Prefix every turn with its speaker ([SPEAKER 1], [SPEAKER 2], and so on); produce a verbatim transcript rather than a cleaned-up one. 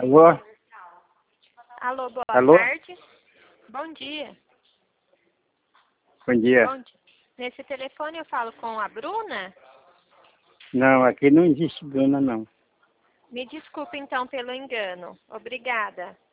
[SPEAKER 1] Alô?
[SPEAKER 2] Alô, boa
[SPEAKER 1] Alô?
[SPEAKER 2] tarde. Bom dia.
[SPEAKER 1] Bom dia.
[SPEAKER 2] Bom dia. Nesse telefone eu falo com a Bruna?
[SPEAKER 1] Não, aqui não existe Bruna, não.
[SPEAKER 2] Me desculpe então pelo engano. Obrigada.